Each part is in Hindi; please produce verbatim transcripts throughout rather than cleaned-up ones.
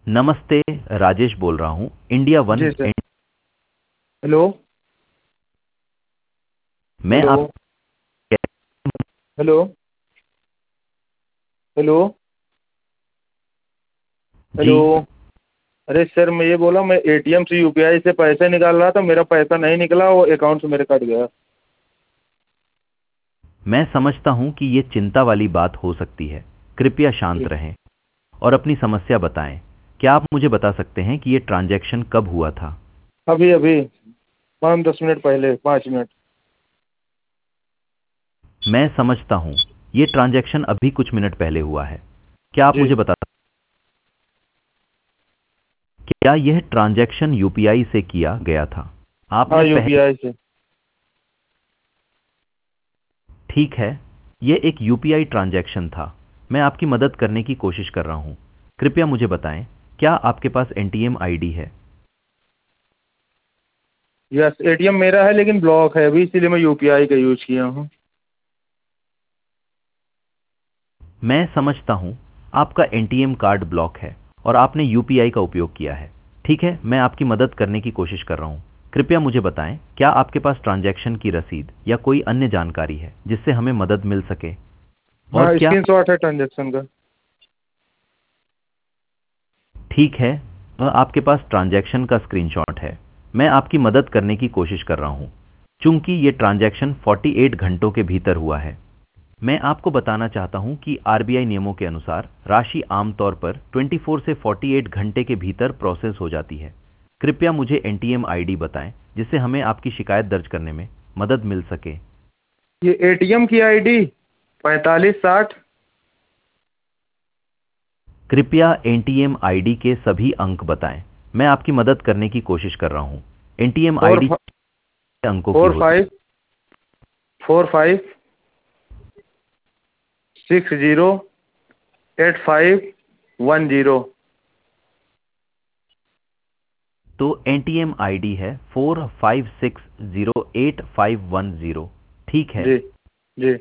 नमस्ते। राजेश बोल रहा हूँ, इंडिया वन जी सर। एंड। हेलो। मैं हेलो। आप। हेलो। हेलो। जी। हेलो। अरे सर, मैं ये बोला, मैं एटीएम से यूपीआई से पैसे निकाल रहा था, मेरा पैसा नहीं निकला, वो अकाउंट से मेरे कट गया। मैं समझता हूँ कि ये चिंता वाली बात हो सकती है। कृपया शांत जी। रहें और अपनी समस्या बताएं। क्या आप मुझे बता सकते हैं कि ये ट्रांजैक्शन कब हुआ था? अभी अभी पाँच दस मिनट पहले, पाँच मिनट। मैं समझता हूँ, ये ट्रांजैक्शन अभी कुछ मिनट पहले हुआ है। क्या आप जी। मुझे बता क्या यह ट्रांजैक्शन यूपीआई से किया गया था? हाँ, आपने पहले। यूपीआई से। ठीक है, ये एक यूपीआई ट्रांजैक्शन था। मैं आपकी मदद करने की कोशिश कर रहा हूँ। कृपया मुझे बताएं, क्या आपके पास एनटीएम आईडी है? यस, एटीएम मेरा है लेकिन ब्लॉक है अभी, इसीलिए मैं यूपीआई का यूज किया हूँ। मैं समझता हूँ, आपका एनटीएम कार्ड ब्लॉक है और आपने यूपीआई का उपयोग किया है। ठीक है, मैं आपकी मदद करने की कोशिश कर रहा हूँ। कृपया मुझे बताएं, क्या आपके पास ट्रांजैक्शन की रसीद या कोई अन्य जानकारी है जिससे हमें मदद मिल सके? और हाँ, क्या? स्क्रीन शॉट है ट्रांजेक्शन का। ठीक है, अ, आपके पास ट्रांजैक्शन का स्क्रीनशॉट है। मैं आपकी मदद करने की कोशिश कर रहा हूँ। चूंकि ये ट्रांजैक्शन अड़तालीस घंटों के भीतर हुआ है, मैं आपको बताना चाहता हूं कि आरबीआई नियमों के अनुसार राशि आमतौर पर चौबीस से अड़तालीस घंटे के भीतर प्रोसेस हो जाती है। कृपया मुझे एनटीएम आईडी बताएं जिससे हमें आपकी शिकायत दर्ज करने में मदद मिल सके। ये एटीएम की आईडी पैंतालीस साठ। कृपया एनटीएम आईडी के सभी अंक बताएं। मैं आपकी मदद करने की कोशिश कर रहा हूं। एनटीएम फोर आईडी अंकों की फोर होती five four five six zero eight five one zero. तो एनटीएम आईडी है four five six zero eight five one zero. ठीक है। जी। जी।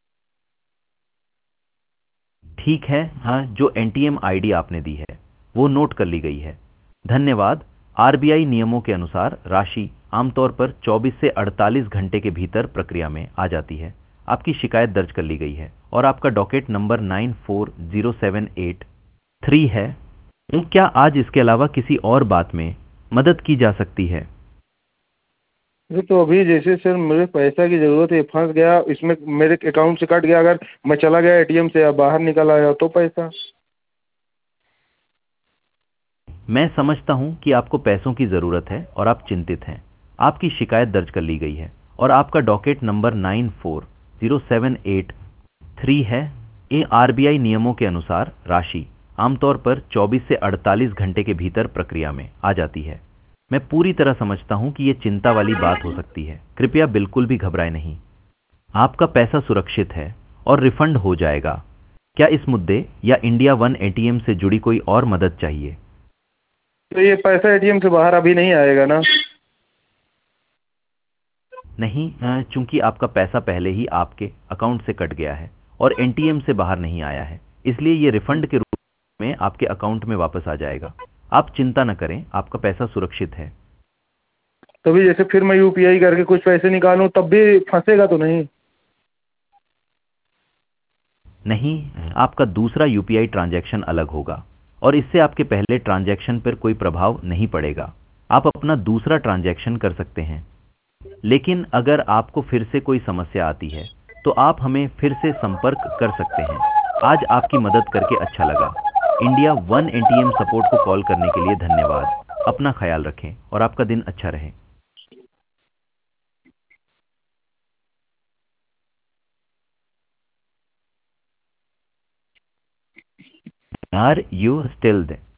ठीक है, हाँ, जो एनटीएम आईडी आपने दी है वो नोट कर ली गई है। धन्यवाद। आरबीआई नियमों के अनुसार राशि आमतौर पर चौबीस से अड़तालीस घंटे के भीतर प्रक्रिया में आ जाती है। आपकी शिकायत दर्ज कर ली गई है और आपका docket number nine four zero seven eight three है। क्या आज इसके अलावा किसी और बात में मदद की जा सकती है? ये तो अभी जैसे सर मुझे पैसा की ज़रूरत है, फंस गया इसमें, मेरे अकाउंट से कट गया, अगर मैं चला गया एटीएम से या बाहर निकल आया तो पैसा। मैं समझता हूं कि आपको पैसों की ज़रूरत है और आप चिंतित हैं। आपकी शिकायत दर्ज कर ली गई है और आपका docket number nine four zero seven eight three है। ये आरबीआई नियमों के अनुसार राशि आमतौर पर चौबीस से अड़तालीस घंटे के भीतर प्रक्रिया में आ जाती है। मैं पूरी तरह समझता हूं कि ये चिंता वाली बात हो सकती है। कृपया बिल्कुल भी घबराएं नहीं। आपका पैसा सुरक्षित है और रिफंड हो जाएगा। क्या इस मुद्दे या इंडिया वन एटीएम से जुड़ी कोई और मदद चाहिए? तो ये पैसा एटीएम से बाहर अभी नहीं आएगा ना? नहीं, अ, चूंकि आपका पैसा पहले ही आपके अकाउंट से कट गया है और एनटीएम से बाहर नहीं आया है, इसलिए ये रिफंड के रूप में आपके अकाउंट में वापस आ जाएगा। आप चिंता न करें, आपका पैसा सुरक्षित है। तभी जैसे फिर मैं यूपीआई करके कुछ पैसे निकालूं तब भी फंसेगा तो नहीं? नहीं, आपका दूसरा यूपीआई ट्रांजैक्शन अलग होगा और इससे आपके पहले ट्रांजैक्शन पर कोई प्रभाव नहीं पड़ेगा। आप अपना दूसरा ट्रांजैक्शन कर सकते हैं। लेकिन अगर आपको फिर से कोई समस्या आती है तो आप हमें फिर से संपर्क कर सकते हैं। आज आपकी मदद करके अच्छा लगा। इंडिया वन एनटीएम सपोर्ट को कॉल करने के लिए धन्यवाद। अपना ख्याल रखें और आपका दिन अच्छा रहे। Are you still